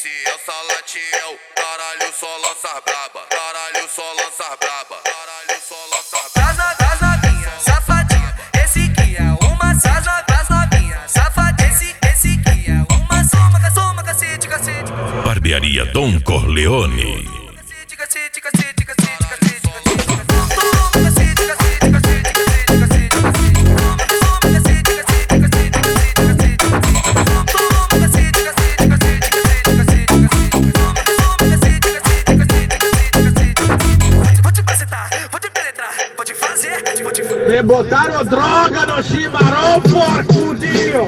Esse é o Salatiel, caralho, só lança braba. Caralho, só lança braba. Caralho, só lança braba. Das novinha, safadinha. Esse que é uma das novinha, safadinha. Esse que é uma soma, cacete, cacete. Barbearia Dom Corleone. Cacete, cacete, cacete, cacete. Me botaram droga no chimarrão, porcudinho!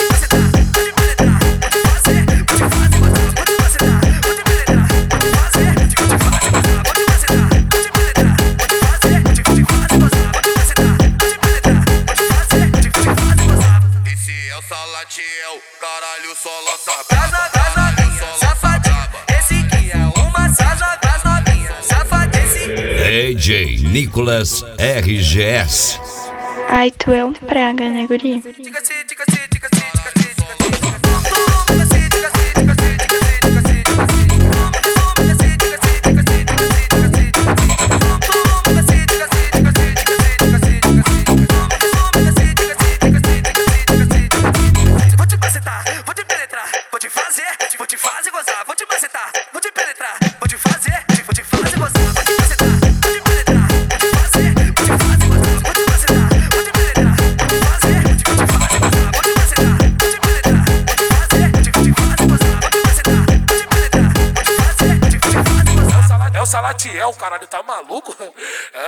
Esse é o Salatiel, caralho, só lança Das braba. novinha, safadinha. Esse que é uma das novinha, safadinha. DJ Nicolas RGS. Ai, tu é um praga, né, guri? Cacete, cacete, cacete, cacete. Vou te fazer gozar, vou te macetar, vou te penetrar, vou te fazer gozar, vou te macetar, vou te penetrar, vou te fazer gozar, vou te macetar, vou te penetrar, vou te fazer gozar, vou te macetar, vou te penetrar, vou te fazer gozar, vou te macetar, vou te penetrar, vou te fazer gozar. É o Salatiel, caralho, tá maluco?